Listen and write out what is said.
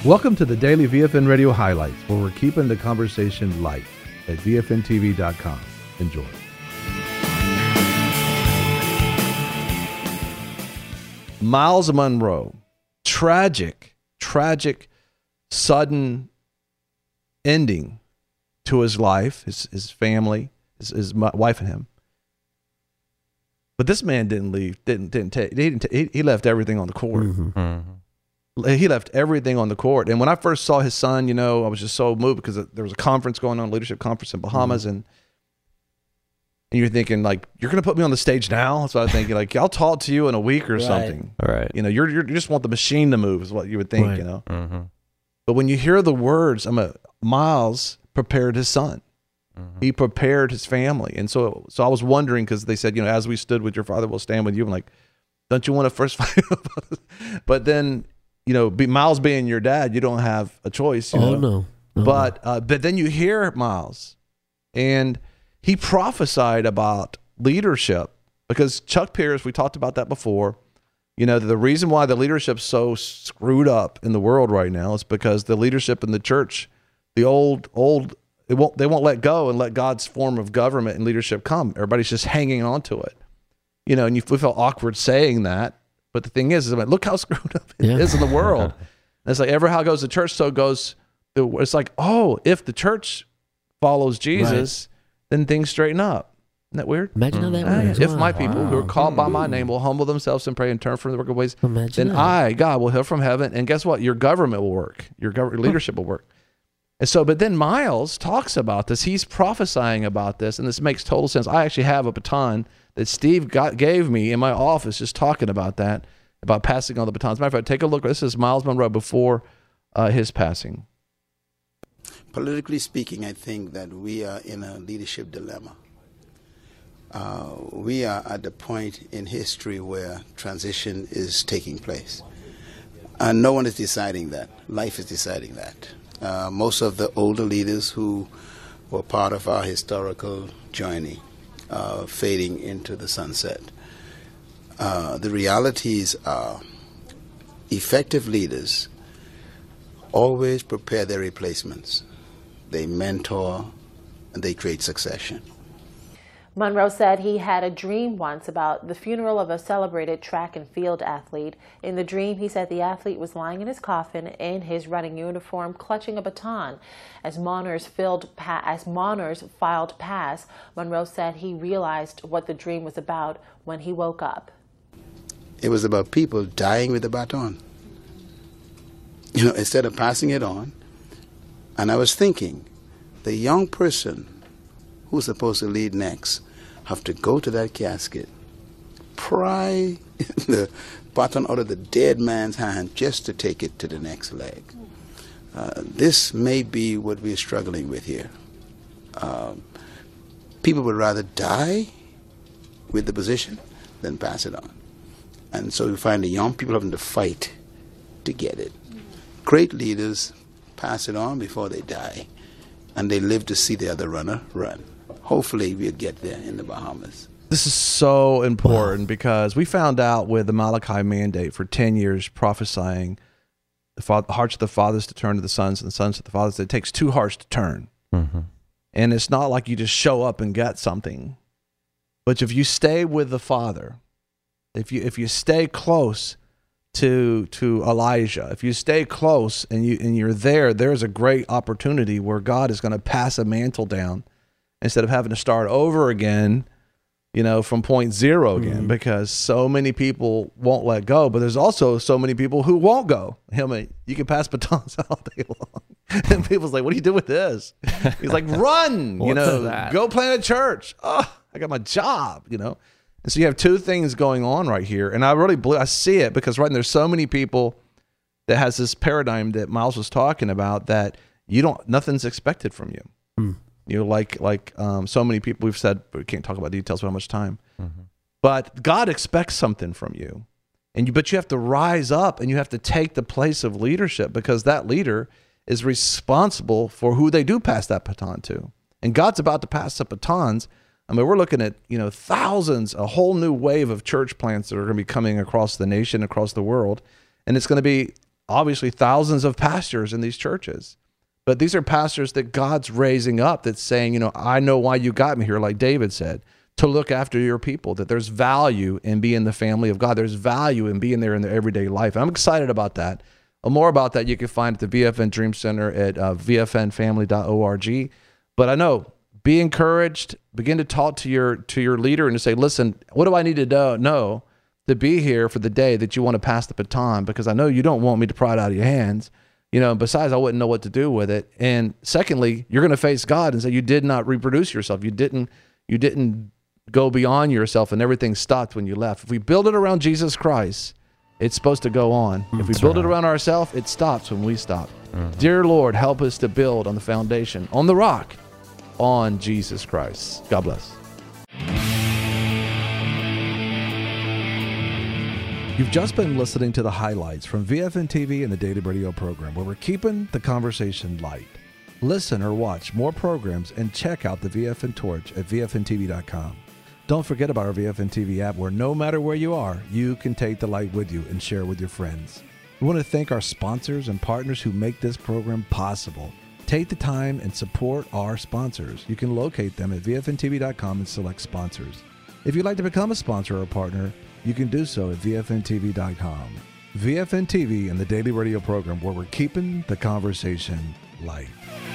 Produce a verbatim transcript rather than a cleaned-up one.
Welcome to the Daily V F N Radio Highlights, where we're keeping the conversation light at V F N T V dot com. Enjoy. Myles Munroe, tragic, tragic, sudden ending to his life, his his family, his, his wife and him. But this man didn't leave, didn't didn't take, he didn't t- he, he left everything on the court. Mm-hmm. Mm-hmm. He left everything on the court. And when I first saw his son, you know, I was just so moved because there was a conference going on, leadership conference in Bahamas, mm-hmm. and and you're thinking like, you're going to put me on the stage now? That's what I was thinking. Like, I'll talk to you in a week or right. something. Right. You know, you're, you're you just want the machine to move is what you would think. Right. You know. Mm-hmm. But when you hear the words, I'm a Myles prepared his son. Mm-hmm. He prepared his family. And so so I was wondering, because they said, you know, as we stood with your father, we'll stand with you. I'm like, don't you want to first fight? But then, you know, be, Myles being your dad, you don't have a choice. You oh, know? no. no. But, uh, but then you hear Myles, and he prophesied about leadership, because Chuck Pierce, we talked about that before. You know, the reason why the leadership's so screwed up in the world right now is because the leadership in the church, the old, old, It won't, they won't let go and let God's form of government and leadership come. Everybody's just hanging on to it. You know, and you feel awkward saying that. But the thing is, is I mean, look how screwed up it yeah. is in the world. And it's like, ever how goes the church, so goes the, it's like, oh, if the church follows Jesus, right. then things straighten up. Isn't that weird? Imagine how that mm. works. If wow. my people wow. who are called by my name will humble themselves and pray and turn from the wicked ways, Imagine then that. I, God, will hear from heaven. And guess what? Your government will work. Your government leadership will work. And so, but then Myles talks about this. He's prophesying about this, and this makes total sense. I actually have a baton that Steve got gave me in my office, just talking about that, about passing on the batons. As a matter of fact, take a look. This is Myles Munroe before uh, his passing. Politically speaking, I think that we are in a leadership dilemma. Uh, we are at the point in history where transition is taking place. And no one is deciding that. Life is deciding that. Uh, most of the older leaders who were part of our historical journey uh, fading into the sunset. Uh, the realities are effective leaders always prepare their replacements. They mentor and they create succession. Munroe said he had a dream once about the funeral of a celebrated track and field athlete. In the dream, he said the athlete was lying in his coffin in his running uniform, clutching a baton. As mourners, filled pa- as mourners filed past, Munroe said he realized what the dream was about when he woke up. It was about people dying with the baton. You know, instead of passing it on. And I was thinking, the young person who's supposed to lead next have to go to that casket, pry the baton out of the dead man's hand just to take it to the next leg. Uh, this may be what we're struggling with here. Uh, people would rather die with the position than pass it on. And so we find the young people having to fight to get it. Great leaders pass it on before they die, and they live to see the other runner run. Hopefully we'll get there in the Bahamas. This is so important wow. because we found out with the Malachi Mandate for ten years prophesying the father, hearts of the fathers to turn to the sons and the sons to the fathers. It takes two hearts to turn. Mm-hmm. And it's not like you just show up and get something. But if you stay with the Father, if you if you stay close to to Elijah, if you stay close and you and you're there, there's a great opportunity where God is going to pass a mantle down instead of having to start over again, you know, from point zero again, mm-hmm. because so many people won't let go. But there's also so many people who won't go. I mean, you can pass batons all day long. And people's like, what do you do with this? He's like, run, you know, that? Go plant a church. Oh, I got my job, you know. And so you have two things going on right here. And I really believe, I see it because right now there's so many people that has this paradigm that Myles was talking about that you don't, nothing's expected from you. Mm. You know, like like um, so many people we've said, but we can't talk about details for how much time. Mm-hmm. But God expects something from you, and you but you have to rise up and you have to take the place of leadership because that leader is responsible for who they do pass that baton to. And God's about to pass the batons. I mean, we're looking at you know thousands, a whole new wave of church plants that are going to be coming across the nation, across the world, and it's going to be obviously thousands of pastors in these churches. But these are pastors that God's raising up that's saying, you know, I know why you got me here, like David said, to look after your people, that there's value in being the family of God. There's value in being there in their everyday life. And I'm excited about that. More about that you can find at the V F N Dream Center at uh, v f n family dot org. But I know, be encouraged. Begin to talk to your to your leader and to say, listen, what do I need to do, know to be here for the day that you want to pass the baton? Because I know you don't want me to pry it out of your hands. You know, besides, I wouldn't know what to do with it. And secondly, you're going to face God and say you did not reproduce yourself. You didn't. You didn't go beyond yourself, and everything stopped when you left. If we build it around Jesus Christ, it's supposed to go on. If we That's build right. it around ourselves, it stops when we stop. Mhm. Dear Lord, help us to build on the foundation, on the rock, on Jesus Christ. God bless. You've just been listening to the highlights from V F N T V and the Daily Radio program, where we're keeping the conversation light. Listen or watch more programs and check out the V F N Torch at v f n t v dot com. Don't forget about our V F N T V app, where no matter where you are, you can take the light with you and share it with your friends. We want to thank our sponsors and partners who make this program possible. Take the time and support our sponsors. You can locate them at v f n t v dot com and select sponsors. If you'd like to become a sponsor or a partner, you can do so at v f n t v dot com. V F N T V and the Daily Radio program, where we're keeping the conversation light.